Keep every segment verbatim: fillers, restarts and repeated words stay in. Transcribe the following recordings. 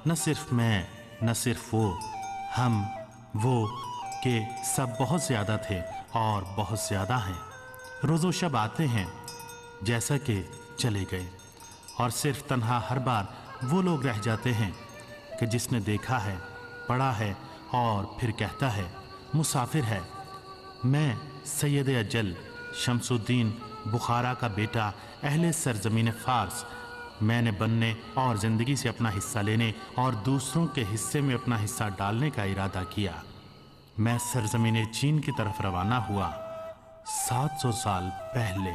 نہ صرف میں نہ صرف وہ، ہم وہ کہ سب بہت زیادہ تھے اور بہت زیادہ ہیں، روز و شب آتے ہیں جیسا کہ چلے گئے، اور صرف تنہا ہر بار وہ لوگ رہ جاتے ہیں کہ جس نے دیکھا ہے، پڑھا ہے اور پھر کہتا ہے مسافر ہے۔ میں سید اجل شمس الدین بخارا کا بیٹا، اہل سرزمین فارس، میں نے بننے اور زندگی سے اپنا حصہ لینے اور دوسروں کے حصے میں اپنا حصہ ڈالنے کا ارادہ کیا۔ میں سرزمین چین کی طرف روانہ ہوا سات سو سال پہلے۔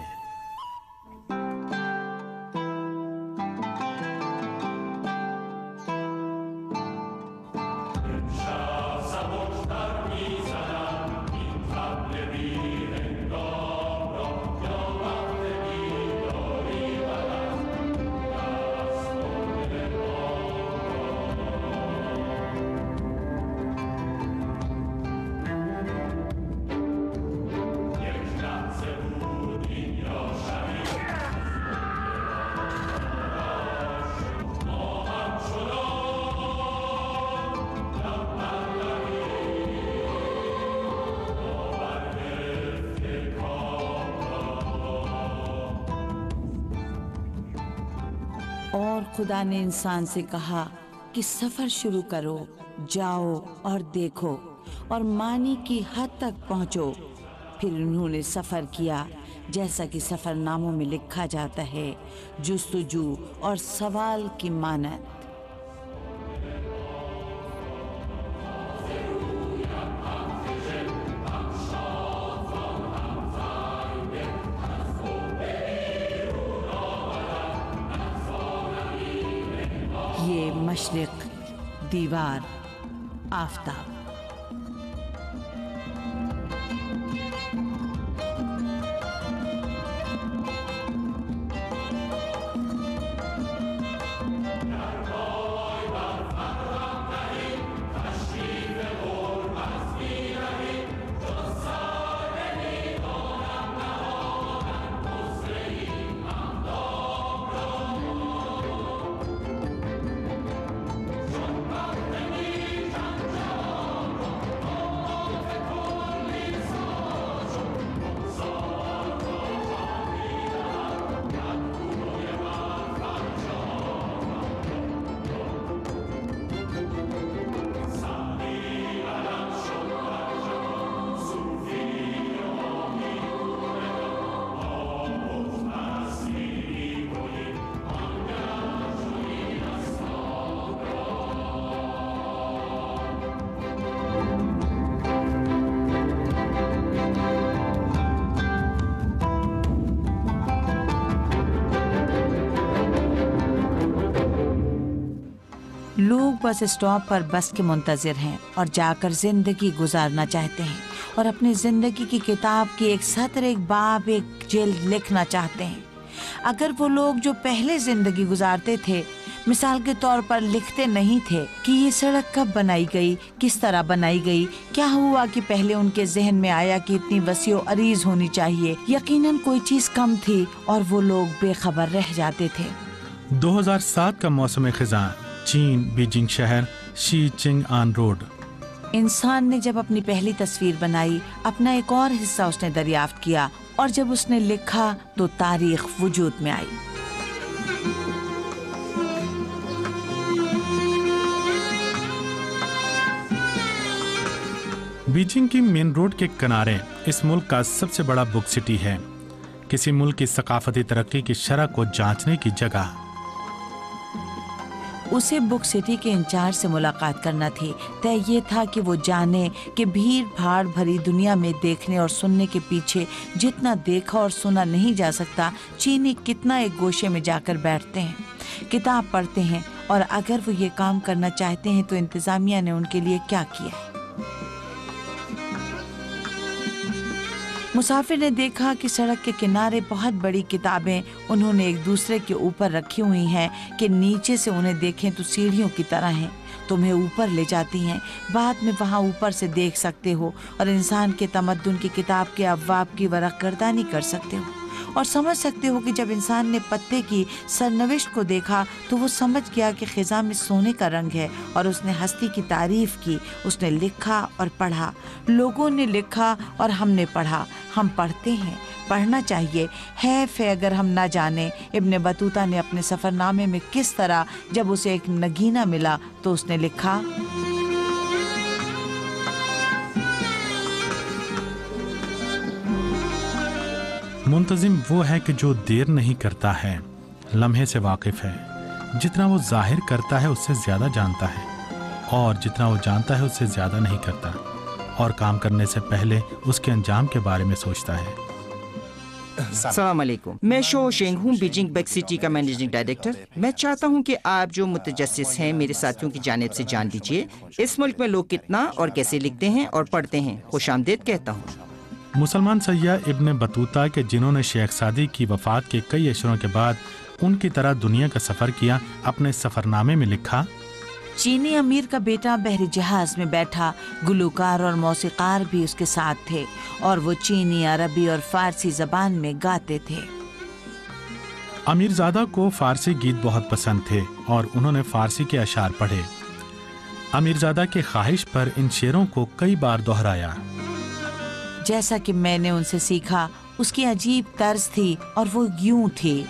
اور خدا نے انسان سے کہا کہ سفر شروع کرو، جاؤ اور دیکھو اور معنی کی حد تک پہنچو۔ پھر انہوں نے سفر کیا جیسا کہ سفر ناموں میں لکھا جاتا ہے، جستجو اور سوال کی مانند۔ یہ مشرق، دیوار، آفتاب۔ لوگ بس اسٹاپ پر بس کے منتظر ہیں اور جا کر زندگی گزارنا چاہتے ہیں اور اپنی زندگی کی کتاب کی ایک سطر، ایک باب، ایک جلد لکھنا چاہتے ہیں۔ اگر وہ لوگ جو پہلے زندگی گزارتے تھے مثال کے طور پر لکھتے نہیں تھے کہ یہ سڑک کب بنائی گئی، کس طرح بنائی گئی، کیا ہوا کہ پہلے ان کے ذہن میں آیا کہ اتنی وسیع و عریض ہونی چاہیے، یقیناً کوئی چیز کم تھی اور وہ لوگ بے خبر رہ جاتے تھے۔ دو ہزار سات کا موسم خزاں، چین، بیجنگ شہر، شی چنگ آن روڈ۔ انسان نے جب اپنی پہلی تصویر بنائی، اپنا ایک اور حصہ اس نے دریافت کیا، اور جب اس نے لکھا تو تاریخ وجود میں آئی۔ بیجنگ کی مین روڈ کے کنارے اس ملک کا سب سے بڑا بک سٹی ہے، کسی ملک کی ثقافتی ترقی کی شرح کو جانچنے کی جگہ۔ اسے بک سٹی کے انچارج سے ملاقات کرنا تھی۔ طے یہ تھا کہ وہ جانے کہ بھیڑ بھاڑ بھری دنیا میں دیکھنے اور سننے کے پیچھے جتنا دیکھا اور سنا نہیں جا سکتا، چینی کتنا ایک گوشے میں جا کر بیٹھتے ہیں، کتاب پڑھتے ہیں، اور اگر وہ یہ کام کرنا چاہتے ہیں تو انتظامیہ نے ان کے لیے کیا کیا ہے۔ مسافر نے دیکھا کہ سڑک کے کنارے بہت بڑی کتابیں انہوں نے ایک دوسرے کے اوپر رکھی ہوئی ہیں کہ نیچے سے انہیں دیکھیں تو سیڑھیوں کی طرح ہیں، تمہیں اوپر لے جاتی ہیں، بعد میں وہاں اوپر سے دیکھ سکتے ہو اور انسان کے تمدن کی کتاب کے ابواب کی ورق گردانی کر سکتے ہو، اور سمجھ سکتے ہو کہ جب انسان نے پتے کی سرنوشت کو دیکھا تو وہ سمجھ گیا کہ خزاں میں سونے کا رنگ ہے، اور اس نے ہستی کی تعریف کی. اس نے لکھا اور پڑھا، لوگوں نے لکھا اور ہم نے پڑھا. ہم پڑھتے ہیں، پڑھنا چاہیے. حیف ہے اگر ہم نہ جانیں ابن بطوطہ نے اپنے سفر نامے میں کس طرح جب اسے ایک نگینہ ملا تو اس نے لکھا، منتظم وہ ہے کہ جو دیر نہیں کرتا ہے، لمحے سے واقف ہے. جتنا وہ ظاہر کرتا ہے اس سے زیادہ جانتا ہے، اور جتنا وہ جانتا ہے اس سے زیادہ نہیں کرتا، اور کام کرنے سے پہلے اس کے انجام کے بارے میں سوچتا ہے. السلام علیکم، میں شو شینگ ہوں، بیجنگ بیک سٹی کا مینیجنگ ڈائریکٹر. میں چاہتا ہوں کہ آپ جو متجسس ہیں میرے ساتھیوں کی جانب سے جان لیجیے اس ملک میں لوگ کتنا اور کیسے لکھتے ہیں اور پڑھتے ہیں. خوش آمدید کہتا ہوں. مسلمان سیاح ابن بطوطہ کے جنہوں نے شیخ سعدی کی وفات کے کئی عشروں کے بعد ان کی طرح دنیا کا سفر کیا، اپنے سفر نامے میں لکھا، چینی امیر کا بیٹا بحری جہاز میں بیٹھا، گلوکار اور موسیقار بھی اس کے ساتھ تھے، اور وہ چینی، عربی اور فارسی زبان میں گاتے تھے. امیر زادہ کو فارسی گیت بہت پسند تھے اور انہوں نے فارسی کے اشعار پڑھے. امیر زادہ کی خواہش پر ان شعروں کو کئی بار دہرایا. جیسا کہ میں نے ان سے سیکھا، اس کی عجیب طرز تھی اور وہ یوں تھی،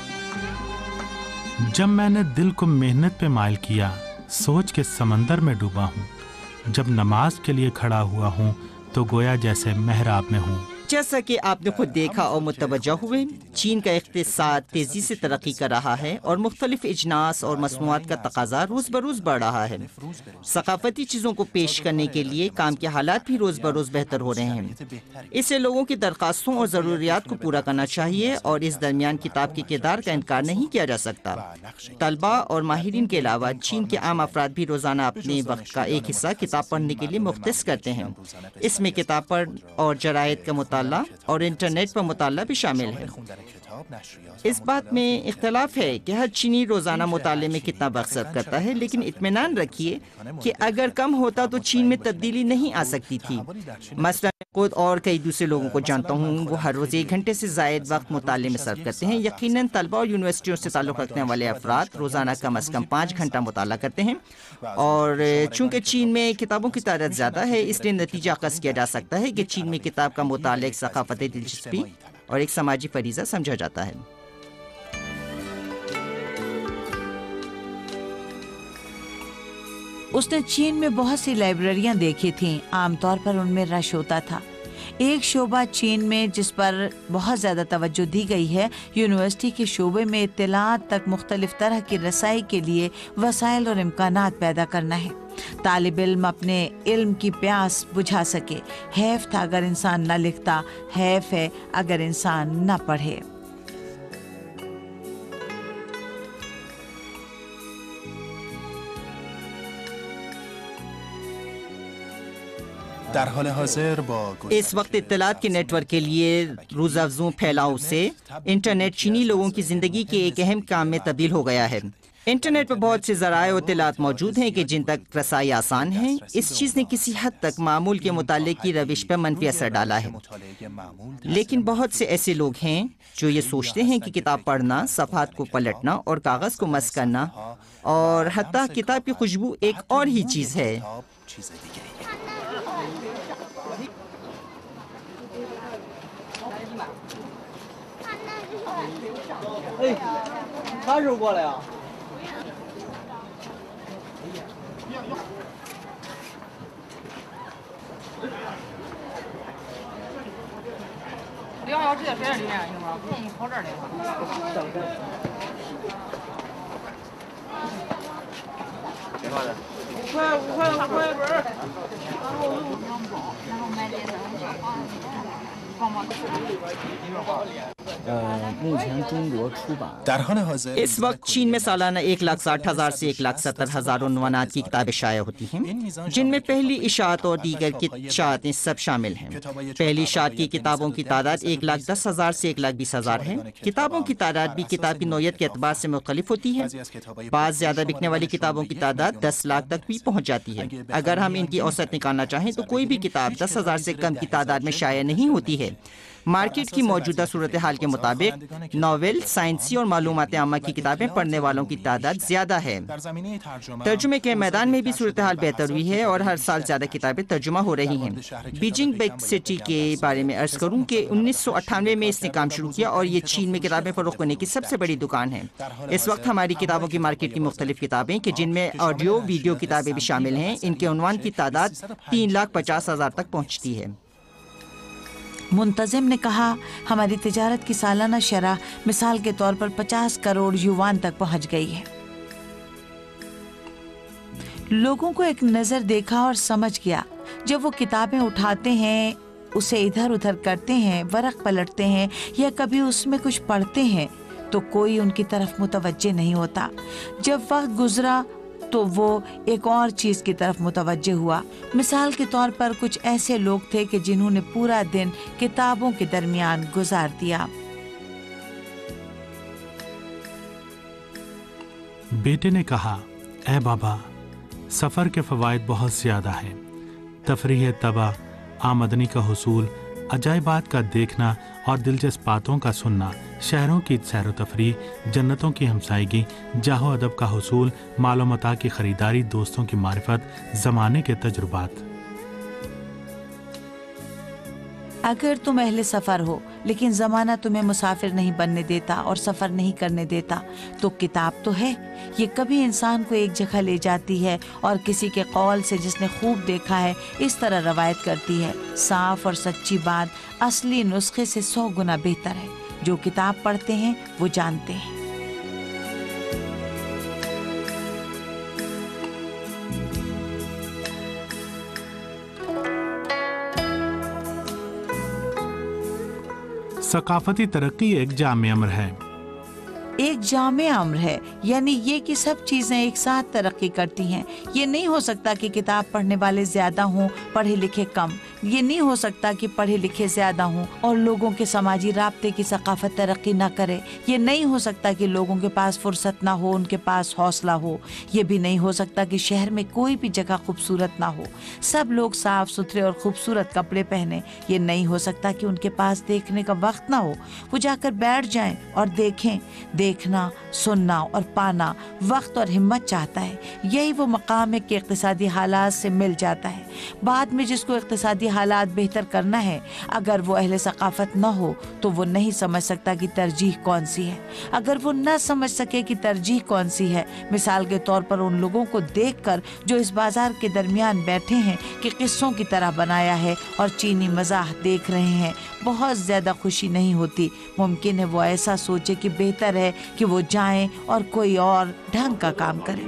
جب میں نے دل کو محنت پہ مائل کیا، سوچ کے سمندر میں ڈوبا ہوں. جب نماز کے لیے کھڑا ہوا ہوں تو گویا جیسے محراب میں ہوں. جیسا کہ آپ نے خود دیکھا اور متوجہ ہوئے، چین کا اقتصاد تیزی سے ترقی کر رہا ہے اور مختلف اجناس اور مصنوعات کا تقاضا روز بروز بڑھ رہا ہے. ثقافتی چیزوں کو پیش کرنے کے لیے کام کے حالات بھی روز بروز بہتر ہو رہے ہیں. اسے لوگوں کی درخواستوں اور ضروریات کو پورا کرنا چاہیے، اور اس درمیان کتاب کے کردار کا انکار نہیں کیا جا سکتا. طلباء اور ماہرین کے علاوہ چین کے عام افراد بھی روزانہ اپنے وقت کا ایک حصہ کتاب پڑھنے کے لیے مختص کرتے ہیں. اس میں کتاب پڑھ اور جرائد کا مطالعہ اور انٹرنیٹ پر مطالعہ بھی شامل ہے. اس بات میں اختلاف ہے کہ ہر چینی روزانہ مطالعے میں کتنا وقت صرف کرتا ہے، لیکن اطمینان رکھیے کہ اگر کم ہوتا تو چین میں تبدیلی نہیں آ سکتی تھی. مثلا خود اور کئی دوسرے لوگوں کو جانتا ہوں، وہ ہر روز ایک گھنٹے سے زائد وقت مطالعے میں صرف کرتے ہیں. یقیناً طلباء اور یونیورسٹیوں سے تعلق رکھنے والے افراد روزانہ کم از کم پانچ گھنٹہ مطالعہ کرتے ہیں، اور چونکہ چین میں کتابوں کی تعداد زیادہ ہے، اس لیے نتیجہ اخذ کیا جا سکتا ہے کہ چین میں کتاب کا مطالعہ ایک ثقافتی دلچسپی اور ایک سماجی فریضہ سمجھا جاتا ہے. اس نے چین میں بہت سی لائبریریاں دیکھی تھیں. عام طور پر ان میں رش ہوتا تھا. ایک شعبہ چین میں جس پر بہت زیادہ توجہ دی گئی ہے، یونیورسٹی کے شعبے میں اطلاعات تک مختلف طرح کی رسائی کے لیے وسائل اور امکانات پیدا کرنا ہے. طالب علم اپنے علم کی پیاس بجھا سکے. حیف تھا اگر انسان نہ لکھتا، حیف ہے اگر انسان نہ پڑھے. در حال حاضر با اس وقت اطلاعات کے نیٹ ورک کے لیے روز افزوں پھیلاؤ سے انٹرنیٹ چینی لوگوں کی زندگی کے ایک اہم کام میں تبدیل ہو گیا ہے. انٹرنیٹ پر بہت سے ذرائع و اطلاعات موجود ہیں کہ جن تک رسائی آسان ہے. اس چیز نے کسی حد تک معمول کے مطالعے کی روش پر منفی اثر ڈالا ہے، لیکن بہت سے ایسے لوگ ہیں جو یہ سوچتے ہیں کہ کتاب پڑھنا، صفحات کو پلٹنا اور کاغذ کو مس کرنا اور حتیٰ کتاب کی خوشبو ایک اور ہی چیز ہے. در حال حاضر اس وقت چین میں سالانہ ایک لاکھ ساٹھ ہزار سے ایک لاکھ ستر ہزار عنوانات کی کتابیں شائع ہوتی ہیں، جن میں پہلی اشاعت اور دیگر اشاعتیں سب شامل ہیں. پہلی اشاعت کی کتابوں کی تعداد ایک لاکھ دس ہزار سے ایک لاکھ بیس ہزار ہے. کتابوں کی تعداد بھی کتاب کی نوعیت کے اعتبار سے مختلف ہوتی ہے. بعض زیادہ بکنے والی کتابوں کی تعداد دس لاکھ تک بھی پہنچ جاتی ہے. اگر ہم ان کی اوسط نکالنا چاہیں تو کوئی بھی کتاب دس ہزار سے کم کی تعداد میں شائع نہیں ہوتی ہے. مارکیٹ کی موجودہ صورتحال کے مطابق ناول، سائنسی اور معلومات عامہ کی کتابیں پڑھنے والوں کی تعداد زیادہ ہے۔ ترجمے کے میدان میں بھی صورتحال بہتر ہوئی ہے اور ہر سال زیادہ کتابیں ترجمہ ہو رہی ہیں۔ بیجنگ بگ سٹی کے بارے میں عرض کروں کہ انیس سو اٹھانوے میں اس نے کام شروع کیا اور یہ چین میں کتابیں فروخت کرنے کی سب سے بڑی دکان ہے۔ اس وقت ہماری کتابوں کی مارکیٹ کی مختلف کتابیں کہ جن میں آڈیو ویڈیو کتابیں بھی شامل ہیں، ان کے عنوان کی تعداد تین لاکھ پچاس ہزار تک پہنچتی ہے۔ منتظم نے کہا، ہماری تجارت کی سالانہ شرح مثال کے طور پر پچاس کروڑ یوان تک پہنچ گئی ہے۔ لوگوں کو ایک نظر دیکھا اور سمجھ گیا، جب وہ کتابیں اٹھاتے ہیں، اسے ادھر ادھر کرتے ہیں، ورق پلٹتے ہیں یا کبھی اس میں کچھ پڑھتے ہیں تو کوئی ان کی طرف متوجہ نہیں ہوتا۔ جب وقت گزرا تو وہ ایک اور چیز کی طرف متوجہ ہوا۔ مثال کے طور پر کچھ ایسے لوگ تھے کہ جنہوں نے پورا دن کتابوں کے درمیان گزار دیا۔ بیٹے نے کہا، اے بابا، سفر کے فوائد بہت زیادہ ہیں۔ تفریح طبع، آمدنی کا حصول، عجائبات کا دیکھنا اور دلچسپ باتوں کا سننا، شہروں کی سیر و تفریح، جنتوں کی ہمسائیگی، جاہ و ادب کا حصول، مال و متاع کی خریداری، دوستوں کی معرفت، زمانے کے تجربات۔ اگر تم اہل سفر ہو لیکن زمانہ تمہیں مسافر نہیں بننے دیتا اور سفر نہیں کرنے دیتا تو کتاب تو ہے، یہ کبھی انسان کو ایک جگہ لے جاتی ہے اور کسی کے قول سے جس نے خوب دیکھا ہے اس طرح روایت کرتی ہے۔ صاف اور سچی بات اصلی نسخے سے سو گنا بہتر ہے۔ جو کتاب پڑھتے ہیں وہ جانتے ہیں۔ ثقافتی ترقی ایک جامع امر ہے۔ ایک جامع امر ہے، یعنی یہ کہ سب چیزیں ایک ساتھ ترقی کرتی ہیں۔ یہ نہیں ہو سکتا کہ کتاب پڑھنے والے زیادہ ہوں، پڑھے لکھے کم۔ یہ نہیں ہو سکتا کہ پڑھے لکھے زیادہ ہوں اور لوگوں کے سماجی رابطے کی ثقافت ترقی نہ کرے۔ یہ نہیں ہو سکتا کہ لوگوں کے پاس فرصت نہ ہو، ان کے پاس حوصلہ ہو۔ یہ بھی نہیں ہو سکتا کہ شہر میں کوئی بھی جگہ خوبصورت نہ ہو، سب لوگ صاف ستھرے اور خوبصورت کپڑے پہنے۔ یہ نہیں ہو سکتا کہ ان کے پاس دیکھنے کا وقت نہ ہو، وہ جا کر بیٹھ جائیں اور دیکھیں۔ دیکھنا، سننا اور پانا وقت اور ہمت چاہتا ہے۔ یہی وہ مقام ہے کہ اقتصادی حالات سے مل جاتا ہے۔ بعد میں جس کو اقتصادی حالات بہتر کرنا ہے، اگر وہ اہل ثقافت نہ ہو تو وہ نہیں سمجھ سکتا کہ ترجیح کون سی ہے۔ اگر وہ نہ سمجھ سکے کہ ترجیح کون سی ہے، مثال کے طور پر ان لوگوں کو دیکھ کر جو اس بازار کے درمیان بیٹھے ہیں کہ قصوں کی طرح بنایا ہے اور چینی مزاح دیکھ رہے ہیں، بہت زیادہ خوشی نہیں ہوتی۔ ممکن ہے وہ ایسا سوچے کہ بہتر ہے کہ وہ جائیں اور کوئی اور ڈھنگ کا کام کریں۔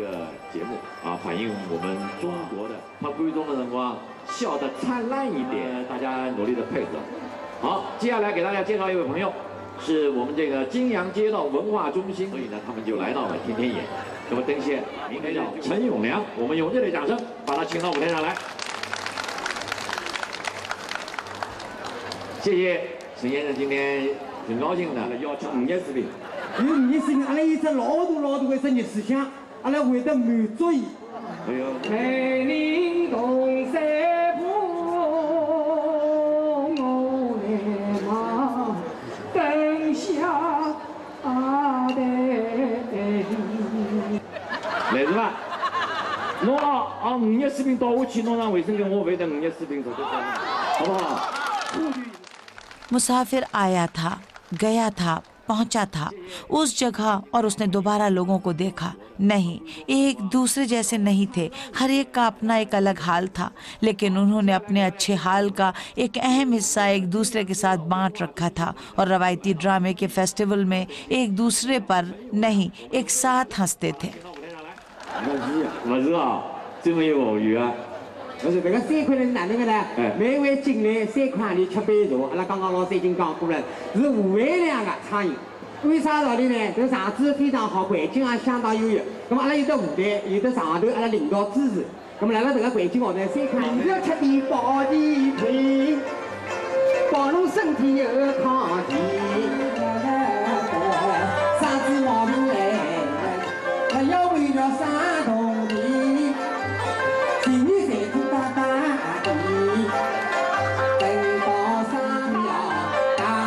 مسافر آیا تھا، گیا تھا، پہنچا تھا اس جگہ اور اس نے دوبارہ لوگوں کو دیکھا۔ نہیں، ایک دوسرے جیسے نہیں تھے، ہر ایک کا اپنا ایک الگ حال تھا، لیکن انہوں نے اپنے اچھے حال کا ایک اہم حصہ ایک دوسرے کے ساتھ بانٹ رکھا تھا اور روایتی ڈرامے کے فیسٹیول میں ایک دوسرے پر نہیں، ایک ساتھ ہنستے تھے۔ 我是这个社会的男人呢，每位进来社款的七百多，阿拉刚刚老师已经讲过了，是五万两个苍蝇。为啥道理呢？这个场子非常好，环境也相当优越。那么阿拉有的舞台，有的上头阿拉领导支持。那么来到这个环境下头，社款你要吃点保健品，保侬身体有抗体。啥子毛病来，要为了啥动力？ 大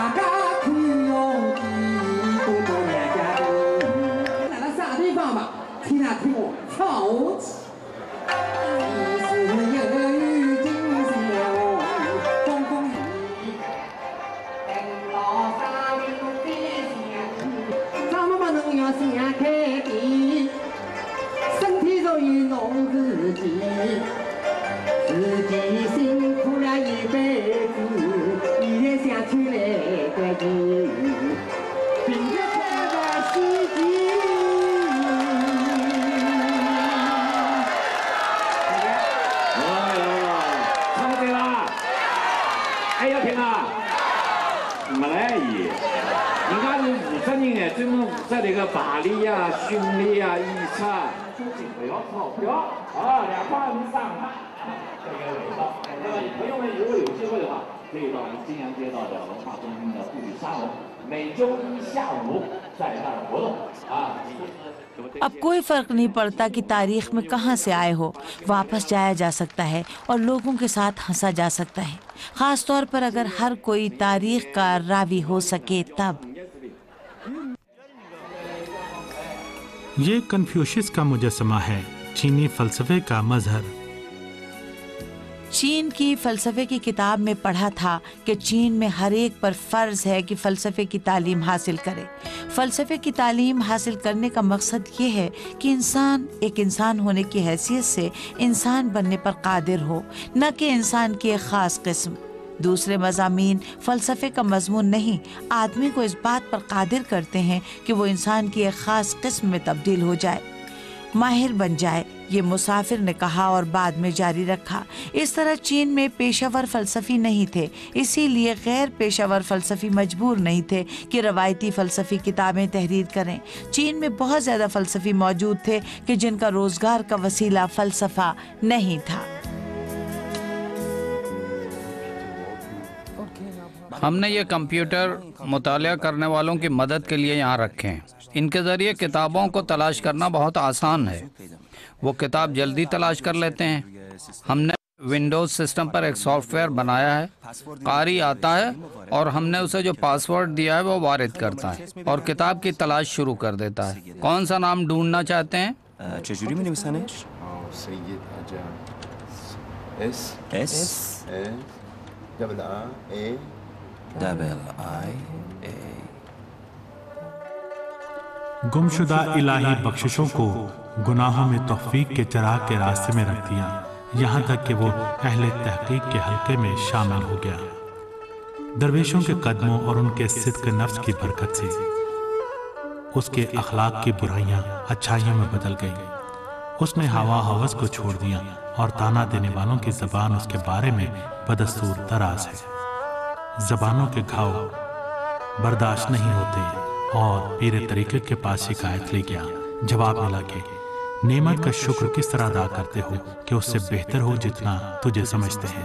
的把力啊、训力啊、预测，不仅不要跑不要啊，两块我们上看，这个尾巴。那么朋友们如果有机会的话，可以到我们金阳街道的文化中心的布局沙龙，每周一下午在那儿活动啊。 अब कोई फर्क नहीं पड़ता कि तारीख में कहाँ से आए हो, वापस जाया जा सकता है और लोगों के साथ हंसा जा सकता है, खास तौर पर अगर हर कोई तारीख का रावी हो सके तब। ये कन्फ्यूशियस का मुजस्समा है, चीनी फलसफे का मजहर। चीन की फ़लसफ़े की किताब में पढ़ा था कि चीन में हर एक पर फ़र्ज़ है कि फ़लसफ़े की तालीम हासिल करे। फ़लसफ़े की तालीम हासिल करने का मकसद ये है कि इंसान एक इंसान होने की हैसियत से इंसान बनने पर कादिर हो, न कि इंसान की एक ख़ास किस्म। दूसरे मज़ामीन फ़लसफ़े का मज़मून नहीं, आदमी को इस बात पर कादिर करते हैं कि वो इंसान की एक ख़ास किस्म में तब्दील हो जाए, माहिर बन जाए, ये मुसाफिर ने कहा और बाद में जारी रखा। इस तरह चीन में पेशावर फ़लसफ़ी नहीं थे, इसीलिए गैर पेशावर फ़लसफ़ी मजबूर नहीं थे कि रवायती फ़लसफ़ी किताबें तहरीर करें। चीन में बहुत ज़्यादा फ़लसफ़ी मौजूद थे कि जिनका रोज़गार का वसीला फ़लसफ़ा नहीं था। हमने ये कंप्यूटर मुतालिया करने वालों की मदद के लिए यहाँ रखे हैं। इनके ज़रिए किताबों को तलाश करना बहुत आसान है, वो किताब जल्दी तलाश कर लेते हैं। हमने विंडोज़ सिस्टम पर एक सॉफ्टवेयर बनाया है, कारी आता है और हमने उसे जो पासवर्ड दिया है वो वारिद करता है और किताब की तलाश शुरू कर देता है। कौन सा नाम ढूंढना चाहते हैं? چجوری می نویسنش؟ سید عجب اس اس دبل آی دبل آی गुमशुदा इलाही बख्शिशों को गुनाहों में तौफीक के चराग के रास्ते में रख दिया, यहाँ तक कि वो अहले तहकीक के हल्के में शामिल हो गया। दरवेशों के कदमों और उनके सिद्क नफ्स की बरकत से उसके अखलाक की बुराइयां अच्छाइयों में बदल गई। उसने हवा हवस को छोड़ दिया और ताना देने वालों की जबान उसके बारे में बदस्तूर तराज है। जबानों के घाव बर्दाश्त नहीं होते और पीरे तरीके के पास शिकायत ले गया। जवाब मिला कि नेमत का शुक्र किस तरह अदा करते हो कि उससे बेहतर हो जितना तुझे समझते हैं।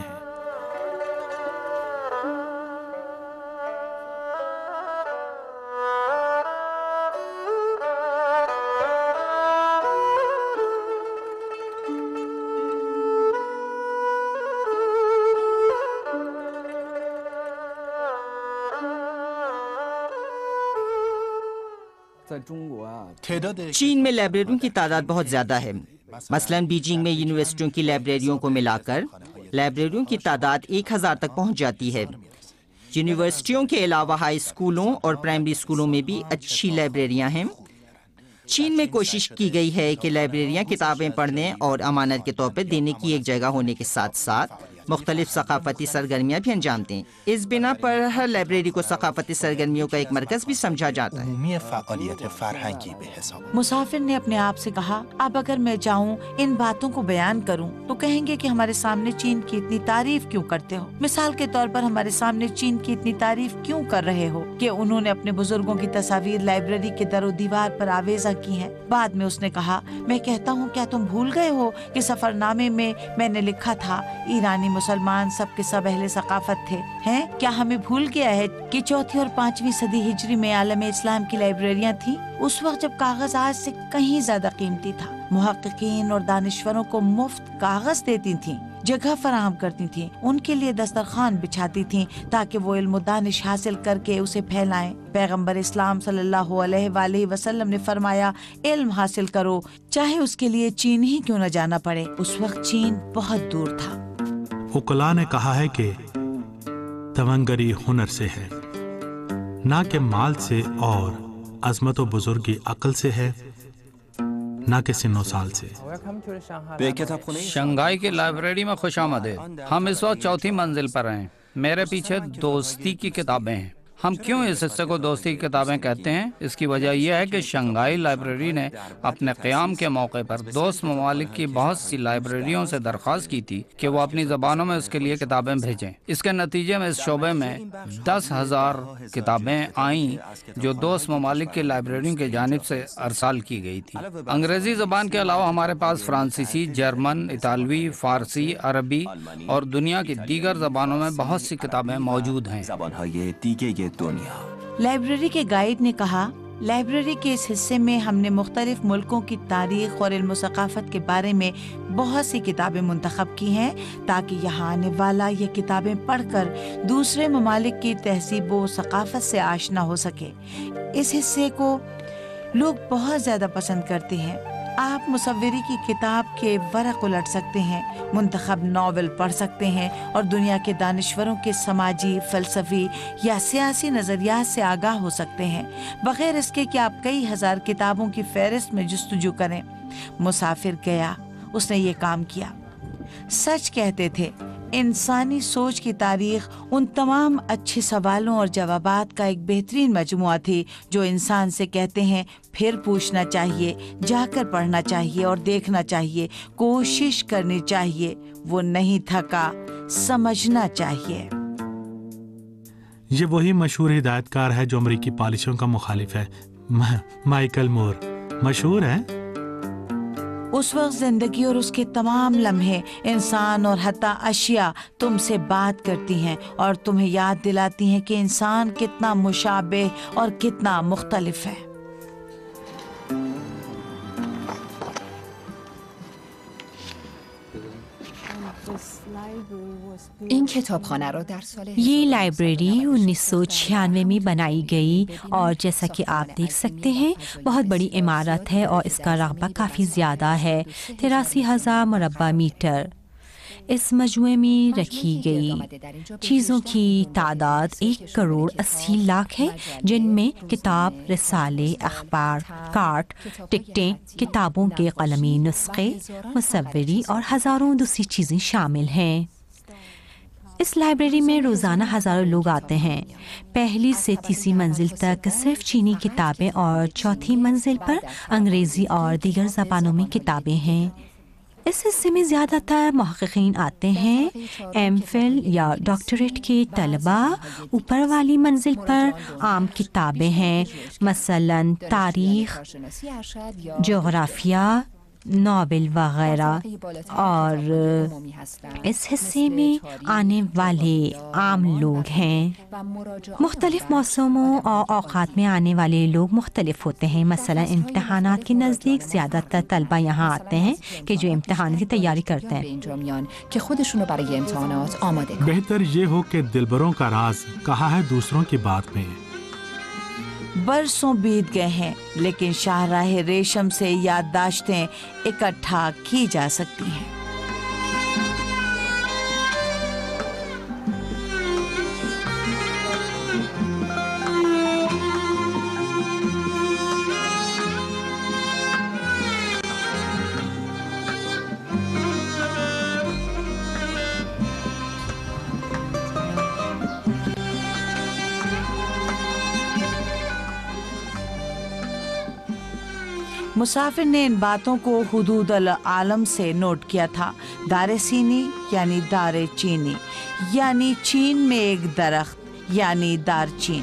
चीन में लाइब्रेरियों की तादाद बहुत ज़्यादा है। मसलन बीजिंग में यूनिवर्सिटियों की लाइब्रेरियों को मिलाकर लाइब्रेरियों की तादाद एक हज़ार तक पहुंच जाती है। यूनिवर्सिटियों के अलावा हाई स्कूलों और प्राइमरी स्कूलों में भी अच्छी लाइब्रेरियां हैं। चीन में कोशिश की गई है कि लाइब्रेरियां किताबें पढ़ने और अमानत के तौर पर देने की एक जगह होने के साथ साथ मुख्तलिफ सकाफती सरगर्मियाँ भी अंजाम दें। इस बिना पर हर लाइब्रेरी को सकाफती सरगर्मियों का एक मरकज़ भी समझा जाता है। मुसाफिर ने अपने आप से कहा, अब अगर मैं चाहूँ इन बातों को बयान करूँ तो कहेंगे कि हमारे सामने चीन की इतनी तारीफ क्यों करते हो। मिसाल के तौर पर हमारे सामने चीन की इतनी तारीफ क्यों कर रहे हो कि उन्होंने अपने बुजुर्गों की तस्वीर लाइब्रेरी के दरो दीवार पर आवेजा की है। बाद में उसने कहा, मैं कहता हूँ क्या तुम भूल गए हो कि सफरनामे में मैंने लिखा था ईरानी मुसलमान सब के सब अहले सकाफत थे हैं। क्या हमें भूल गया है कि चौथी और पांचवी सदी हिजरी में आलम इस्लाम की लाइब्रेरियां थी, उस वक्त जब कागज आज से कहीं ज्यादा कीमती था। मुहक्किकीन और दानिश्वरों को मुफ्त कागज देती थीं, जगह फराहम करती थीं, उनके लिए दस्तरखान बिछाती थीं ताकि वो इल्म दानिश हासिल करके उसे फैलाएं। पैगंबर इस्लाम सल्लल्लाहु अलैहि वसल्लम ने फरमाया, इल्म हासिल करो चाहे उसके लिए चीन ही क्यों न जाना पड़े। उस वक्त चीन बहुत दूर था। उकला ने कहा है कि तवंगरी हुनर से है, ना कि माल से और अजमत व बुजुर्गी अकल से है, ना कि सिनो साल से। शंघाई की लाइब्रेरी में खुश आमदीद। हम इस वक्त चौथी मंजिल पर हैं। मेरे पीछे दोस्ती की किताबें हैं। ہم کیوں اس حصے کو دوستی کی کتابیں کہتے ہیں؟ اس کی وجہ یہ ہے کہ شنگھائی لائبریری نے اپنے قیام کے موقع پر دوست ممالک کی بہت سی لائبریریوں سے درخواست کی تھی کہ وہ اپنی زبانوں میں اس کے لیے کتابیں بھیجیں۔ اس کے نتیجے میں اس شعبے میں دس ہزار کتابیں آئیں جو دوست ممالک کی لائبریریوں کی جانب سے ارسال کی گئی تھی۔ انگریزی زبان کے علاوہ ہمارے پاس فرانسیسی، جرمن، اطالوی، فارسی، عربی اور دنیا کی دیگر زبانوں میں بہت سی کتابیں موجود ہیں۔ لائبریری کے گائیڈ نے کہا، لائبریری کے اس حصے میں ہم نے مختلف ملکوں کی تاریخ اور علم و ثقافت کے بارے میں بہت سی کتابیں منتخب کی ہیں تاکہ یہاں آنے والا یہ کتابیں پڑھ کر دوسرے ممالک کی تہذیب و ثقافت سے آشنا ہو سکے۔ اس حصے کو لوگ بہت زیادہ پسند کرتے ہیں۔ آپ مصوری کی کتاب کے ورق الٹ سکتے ہیں، منتخب ناول پڑھ سکتے ہیں اور دنیا کے دانشوروں کے سماجی، فلسفی یا سیاسی نظریات سے آگاہ ہو سکتے ہیں، بغیر اس کے کہ آپ کئی ہزار کتابوں کی فہرست میں جستجو کریں۔ مسافر گیا، اس نے یہ کام کیا۔ سچ کہتے تھے، انسانی سوچ کی تاریخ ان تمام اچھے سوالوں اور جوابات کا ایک بہترین مجموعہ تھی جو انسان سے کہتے ہیں پھر پوچھنا چاہیے، جا کر پڑھنا چاہیے اور دیکھنا چاہیے، کوشش کرنی چاہیے، وہ نہیں تھکا، سمجھنا چاہیے۔ یہ وہی مشہور ہدایت کار ہے جو امریکی پالیسیوں کا مخالف ہے، مائیکل مور۔ مشہور ہے؟ اس وقت زندگی اور اس کے تمام لمحے، انسان اور حتیٰ اشیاء تم سے بات کرتی ہیں اور تمہیں یاد دلاتی ہیں کہ انسان کتنا مشابہ اور کتنا مختلف ہے۔ این کتابخانه را در سال یہ لائبریری انیس سو چھیانوے میں بنائی گئی اور جیسا کہ آپ دیکھ سکتے ہیں بہت بڑی عمارت ہے اور اس کا رقبہ کافی زیادہ ہے، تراسی ہزار مربع میٹر اس مجموعے میں رکھی گئی چیزوں کی تعداد ایک کروڑ اسی لاکھ ہے، جن میں کتاب، رسالے، اخبار، کارڈ، ٹکٹیں، کتابوں کے قلمی نسخے، مصوری اور ہزاروں دوسری چیزیں شامل ہیں۔ اس لائبریری میں روزانہ ہزاروں لوگ آتے ہیں۔ پہلی سے تیسری منزل تک صرف چینی کتابیں اور چوتھی منزل پر انگریزی اور دیگر زبانوں میں کتابیں ہیں۔ اس حصے میں زیادہ تر محققین آتے ہیں، ایم فل یا ڈاکٹریٹ کے طلباء۔ اوپر والی منزل پر عام کتابیں ہیں، مثلاً تاریخ، جغرافیہ، ناول وغیرہ، اور اس حصے میں آنے والے عام لوگ ہیں۔ مختلف موسموں اور اوقات میں آنے والے لوگ مختلف ہوتے ہیں، مثلا امتحانات کے نزدیک زیادہ تر طلبہ یہاں آتے ہیں کہ جو امتحان کی تیاری کرتے ہیں۔ بہتر یہ ہو کہ دلبروں کا راز کہا ہے دوسروں کی بات میں۔ برسوں بیت گئے ہیں لیکن شاہراہ ریشم سے یادداشتیں اکٹھا کی جا سکتی ہیں۔ مسافر نے ان باتوں کو حدود العالم سے نوٹ کیا تھا۔ دار سینی یعنی دار چینی، یعنی چین میں ایک درخت، یعنی دار چین۔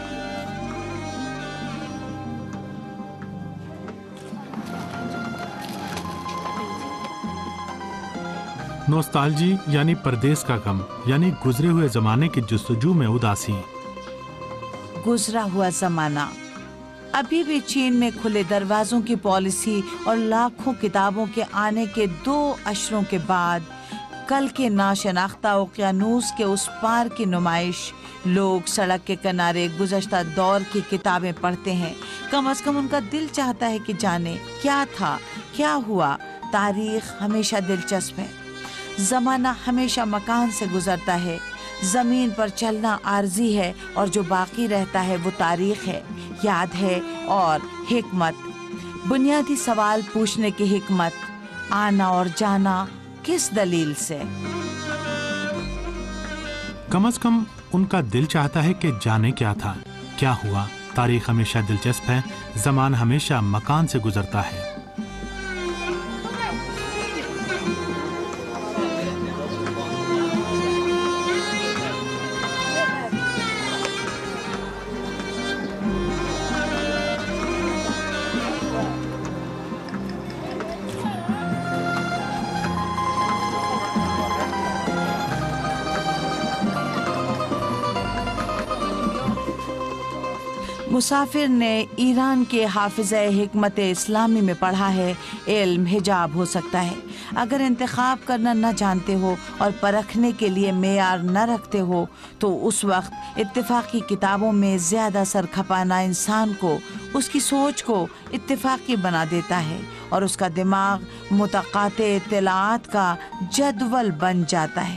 نوستالجی یعنی پردیس کا غم، یعنی گزرے ہوئے زمانے کی جستجو میں اداسی۔ گزرا ہوا زمانہ ابھی بھی چین میں کھلے دروازوں کی پالیسی اور لاکھوں کتابوں کے آنے کے دو عشروں کے بعد کل کے ناشناختہ اوقیانوس کے اس پار کی نمائش، لوگ سڑک کے کنارے گزشتہ دور کی کتابیں پڑھتے ہیں۔ کم از کم ان کا دل چاہتا ہے کہ جانے کیا تھا، کیا ہوا۔ تاریخ ہمیشہ دلچسپ ہے، زمانہ ہمیشہ مکان سے گزرتا ہے، زمین پر چلنا عارضی ہے اور جو باقی رہتا ہے وہ تاریخ ہے، یاد ہے اور حکمت۔ بنیادی سوال پوچھنے کی حکمت، آنا اور جانا کس دلیل سے؟ کم از کم उनका दिल चाहता है कि जाने क्या था, क्या हुआ। तारीख हमेशा दिलचस्प है, ज़मान हमेशा मकान से गुजरता है। मुसाफिर ने ईरान के हाफिज़ हिकमत इस्लामी में पढ़ा है, इल्म हिजाब हो सकता है। अगर इंतखाब करना न जानते हो और परखने के लिए मेयार न रखते हो तो उस वक्त इत्तेफाकी किताबों में ज़्यादा सर खपाना इंसान को, उसकी सोच को इत्तेफाकी बना देता है और उसका दिमाग मुतक़ाते इत्तलाआत का जदवल बन जाता है।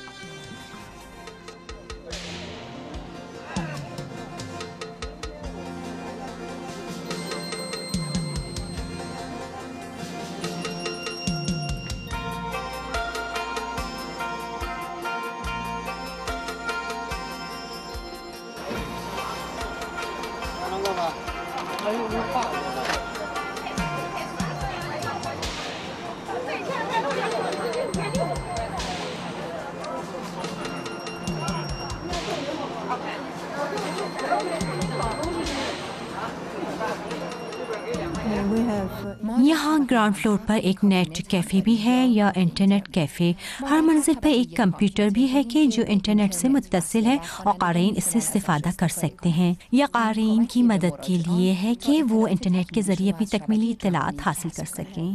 यहाँ ग्राउंड फ्लोर पर एक नेट कैफ़े भी है या इंटरनेट कैफ़े। हर मंजिल पर एक कंप्यूटर भी है कि जो इंटरनेट से मुत्तसिल है और क़ारीन इससे इस्तेफ़ादा कर सकते हैं। यह क़ारीन की मदद के लिए है कि वो इंटरनेट के ज़रिए अपनी तकमीली इत्तलाआत हासिल कर सकें।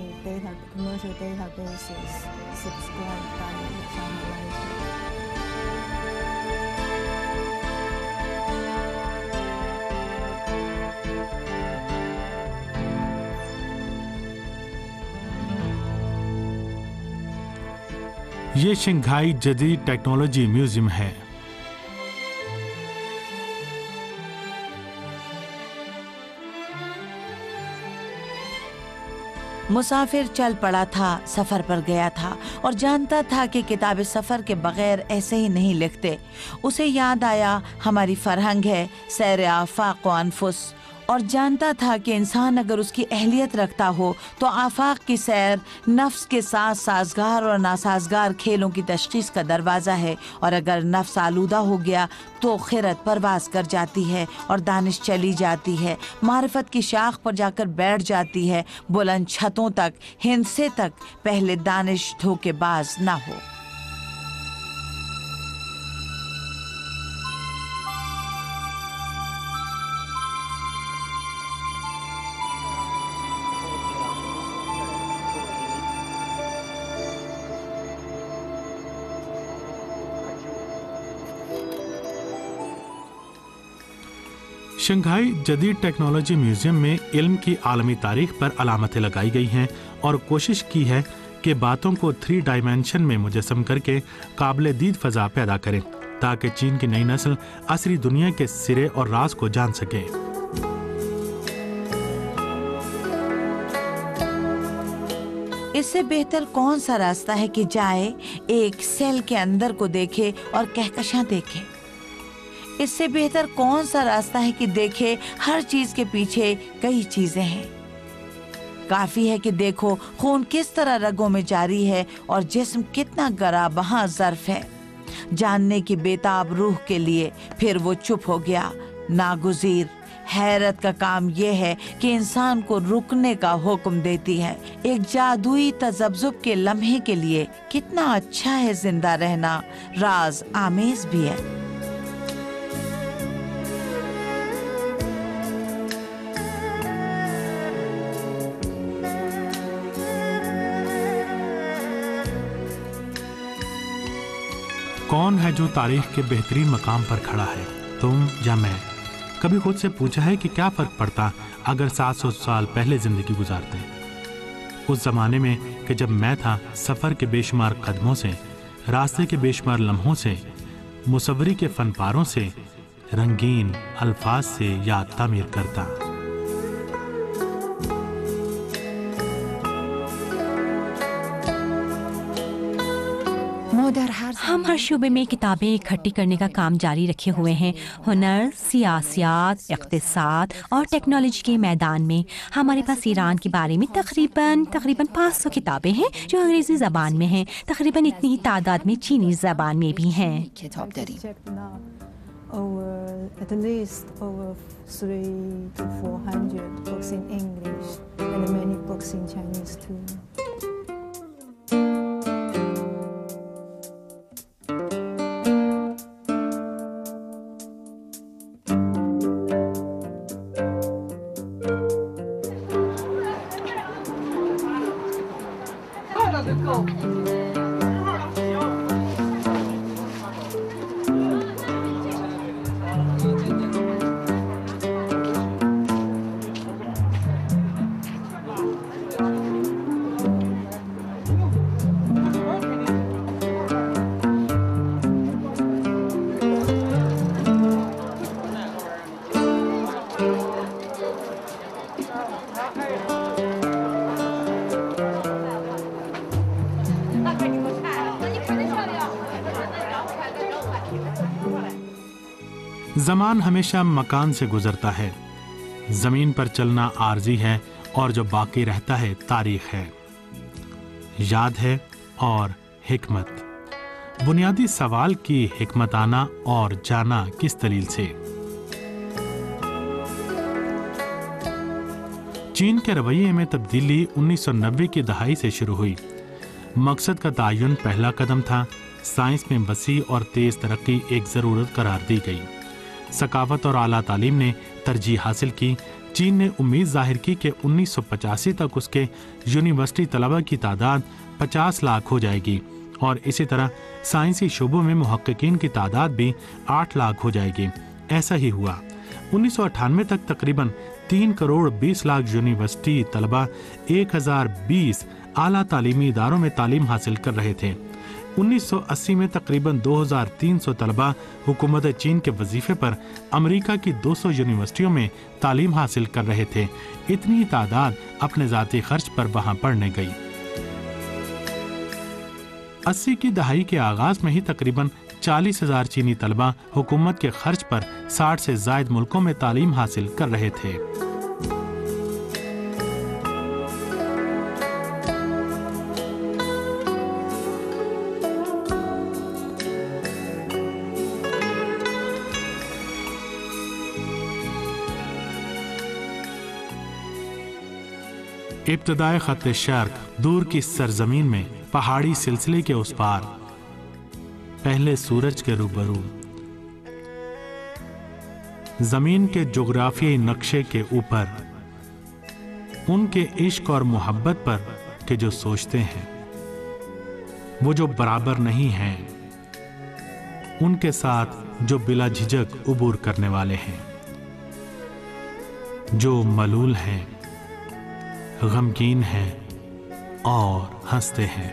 ये शंघाई जदीद टेक्नोलॉजी म्यूजियम है। मुसाफिर चल पड़ा था, सफ़र पर गया था और जानता था कि किताब सफ़र के बग़ैर ऐसे ही नहीं लिखते। उसे याद आया हमारी फरहंग है सैर आफ़ाक़ व अनफुस, और जानता था कि इंसान अगर उसकी अहलियत रखता हो तो आफाक की सैर नफ्स के साथ साजगार और नासाजगार खेलों की तशख़ीस का दरवाज़ा है, और अगर नफ्स आलूदा हो गया तो खिरत परवास कर जाती है और दानिश चली जाती है, मारिफत की शाख पर जाकर बैठ जाती है, बुलंद छतों तक, हिंसे तक, पहले दानिश धोखेबाज ना हो। शंघाई जदीद टेक्नोलॉजी म्यूजियम में इल्म की आलमी तारीख पर अलामतें लगाई गई हैं और कोशिश की है कि बातों को थ्री डायमेंशन में मुजस्सम करके काबिल दीद फ़ज़ा पैदा करें ताकि चीन की नई नस्ल असली दुनिया के सिरे और राज को जान सके। इससे बेहतर कौन सा रास्ता है कि जाए एक सेल के अंदर को देखे और कहकशां देखे। इससे बेहतर कौन सा रास्ता है कि देखे हर चीज के पीछे कई चीजें हैं। काफी है कि देखो खून किस तरह रगों में जारी है और जिस्म कितना गरा बहां ज़र्फ है। जानने की बेताब रूह के लिए फिर वो चुप हो गया। नागुज़ीर हैरत का काम यह है कि इंसान को रुकने का हुक्म देती है। एक जादुई तज़ब्ज़ुब के लम्हे के लिए कितना अच्छा है जिंदा रहना, राज आमेज भी है। कौन है जो तारीख के बेहतरीन मकाम पर खड़ा है, तुम या मैं? कभी खुद से पूछा है कि क्या फ़र्क पड़ता अगर सात सौ साल पहले ज़िंदगी गुजारते? उस ज़माने में कि जब मैं था, सफ़र के बेशुमार कदमों से, रास्ते के बेशुमार लम्हों से, मुसव्वरी के फनपारों से, रंगीन अल्फाज से याद तामीर करता। ہم ہر شعبے میں کتابیں اکٹھی کرنے کا کام جاری رکھے ہوئے ہیں. ہنر، سیاست، اقتصاد اور ٹیکنالوجی کے میدان میں ہمارے پاس ایران کے بارے میں تقریباً تقریباً پانچ سو کتابیں ہیں جو انگریزی زبان میں ہیں. تقریباً اتنی ہی تعداد میں چینی زبان میں بھی ہیں. Over at least over three to four hundred books in English and many books in Chinese too. زمان ہمیشہ مکان سے گزرتا ہے. زمین پر چلنا عارضی ہے اور جو باقی رہتا ہے تاریخ ہے. یاد ہے اور حکمت. بنیادی سوال کی حکمت آنا اور جانا کس دلیل سے. چین کے رویے میں تبدیلی انیس سو نوے کی دہائی سے شروع ہوئی. مقصد کا تعین پہلا قدم تھا. سائنس میں وسیع اور تیز ترقی ایک ضرورت قرار دی گئی. ثقافت اور اعلیٰ تعلیم نے ترجیح حاصل کی. چین نے امید ظاہر کی کہ انیس سو پچاسی تک اس کے یونیورسٹی طلبہ کی تعداد پچاس لاکھ ہو جائے گی اور اسی طرح سائنسی شعبوں میں محققین کی تعداد بھی آٹھ لاکھ ہو جائے گی. ایسا ہی ہوا. انیس سو اٹھانوے تک تقریباً تین کروڑ بیس لاکھ یونیورسٹی طلبہ ایک ہزار بیس اعلیٰ تعلیمی اداروں میں تعلیم حاصل کر رہے تھے. انیس سو اسی میں تقریباً دو ہزار تین سو طلبہ حکومت چین کے وظیفے پر امریکہ کی دو سو یونیورسٹیوں میں تعلیم حاصل کر رہے تھے. اتنی تعداد اپنے ذاتی خرچ پر وہاں پڑھنے گئی. اسی کی دہائی کے آغاز میں ہی تقریباً چالیس ہزار چینی طلبہ حکومت کے خرچ پر ساٹھ سے زائد ملکوں میں تعلیم حاصل کر رہے تھے. ابتدائے خط شرق دور کی سرزمین میں پہاڑی سلسلے کے اس پار پہلے سورج کے روبرو زمین کے جغرافیائی نقشے کے اوپر ان کے عشق اور محبت پر کہ جو سوچتے ہیں وہ جو برابر نہیں ہیں ان کے ساتھ جو بلا جھجک عبور کرنے والے ہیں جو ملول ہیں غمگین ہیں اور ہنستے ہیں.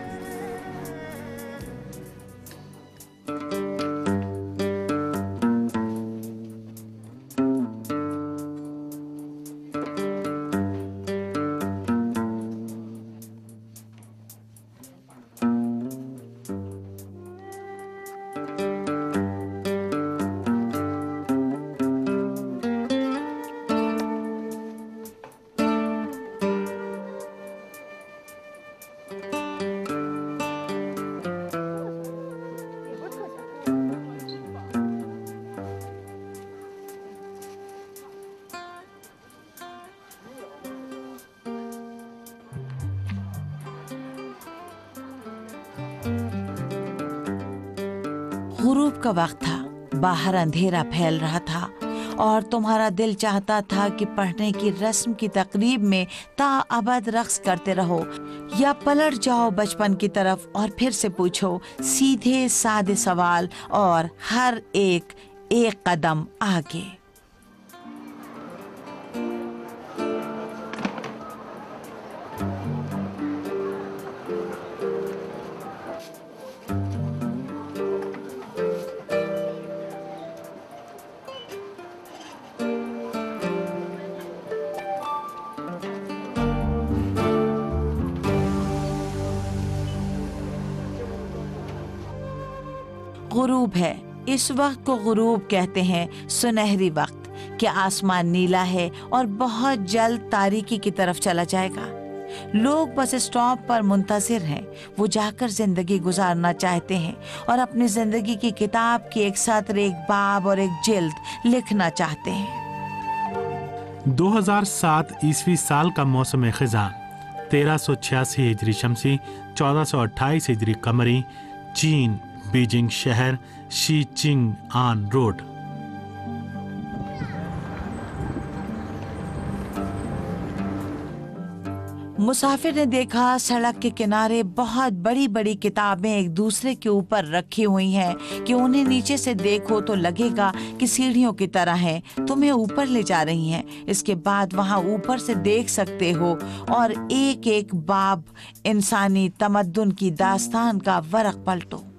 غروب کا وقت تھا. باہر اندھیرا پھیل رہا تھا اور تمہارا دل چاہتا تھا کہ پڑھنے کی رسم کی تقریب میں تا ابد رقص کرتے رہو یا پلٹ جاؤ بچپن کی طرف اور پھر سے پوچھو سیدھے سادے سوال اور ہر ایک ایک قدم آگے. गुरूब है। इस वक्त को गुरूब कहते हैं, सुनहरी वक्त कि आसमान नीला है और बहुत जल्द तारीकी की तरफ चला जाएगा। लोग बस स्टॉप पर मुंतजिर हैं। वो जाकर जिंदगी गुजारना चाहते हैं और अपनी जिंदगी की किताब की एक सत्र, एक बाब और एक जिल्द लिखना चाहते हैं। दो हज़ार सात ईस्वी साल का मौसम खिज़ां तेरह सौ छियासी हिजरी शमसी, चौदह सौ अट्ठाईस हिजरी कमरी, चीन, बीजिंग शहर, शी चिंग आन रोड। मुसाफिर ने देखा सड़क के किनारे बहुत बड़ी बड़ी किताबें एक दूसरे के ऊपर रखी हुई हैं कि उन्हें नीचे से देखो तो लगेगा कि सीढ़ियों की तरह हैं, तुम्हें ऊपर ले जा रही हैं। इसके बाद वहां ऊपर से देख सकते हो और एक एक बाब इंसानी तमद्दुन की दास्तान का वरक पलटो।